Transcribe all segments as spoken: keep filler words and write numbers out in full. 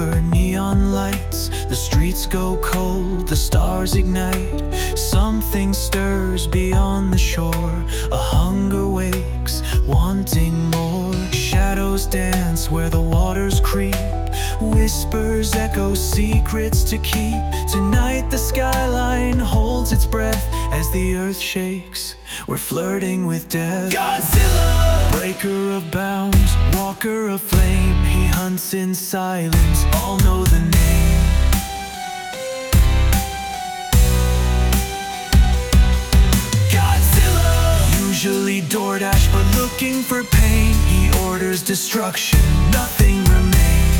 over neon lights. The streets go cold, the stars ignite. Something stirs beyond the shore. A hunger wakes, wanting more. Shadows dance where the waters creep. Whispers echo secrets to keep. Tonight the skyline holds its breath. As the earth shakes, we're flirting with death. Godzilla! Breaker of bounds, walker of flame. He hunts in silence, all know the name. Godzilla! Usually DoorDash, but looking for pain. He orders destruction, nothing remains.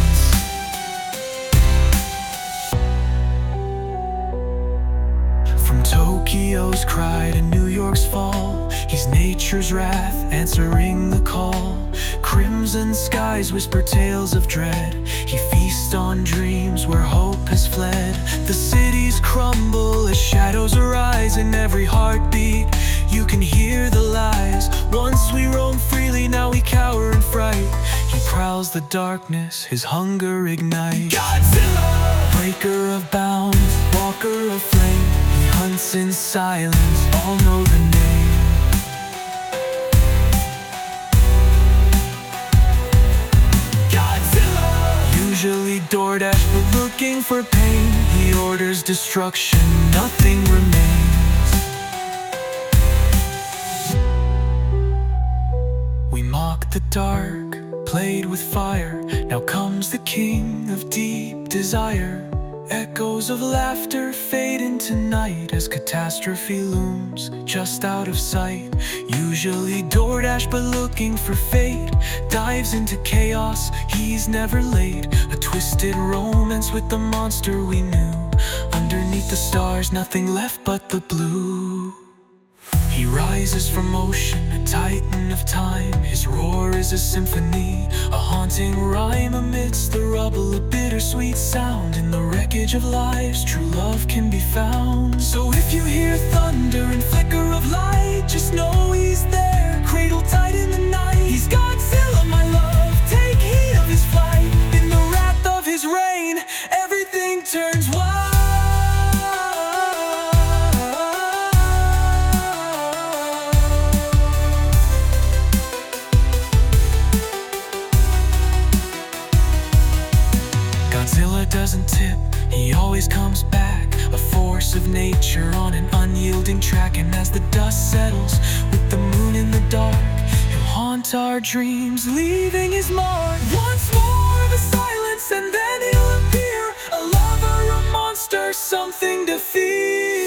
Tokyo's cry to New York's fall. He's nature's wrath, answering the call. Crimson skies whisper tales of dread. He feasts on dreams where hope has fled. The cities crumble as shadows arise. In every heartbeat you can hear the lies. Once we roam freely, now we cower in fright. He prowls the darkness, his hunger ignites. Godzilla! Breaker of bounds, walker of flame. Hunts in silence, all know the name. Godzilla! Usually DoorDash, but looking for pain. He orders destruction, nothing remains. We mock the dark, played with fire. Now comes the king of deep desire. Echoes of laughter fade into night as catastrophe looms just out of sight. Usually DoorDash, but looking for fate. Dives into chaos, he's never late. A twisted romance with the monster we knew. Underneath the stars, nothing left but the blue. He rises from ocean, a titan of time. His roar is a symphony, a haunting rhyme amidst the rubble, a bittersweet sound. In the wreckage of lives, true love can be found. So if you hear thunder and flicker of light, just know he's there, cradled tight in the night. He's Godzilla, my love, take heed of his flight. In the wrath of his reign, everything turns wild. Godzilla doesn't tip, he always comes back. A force of nature on an unyielding track. And as the dust settles with the moon in the dark, he'll haunt our dreams, leaving his mark. Once more the silence, and then he'll appear. A lover, a monster, something to fear.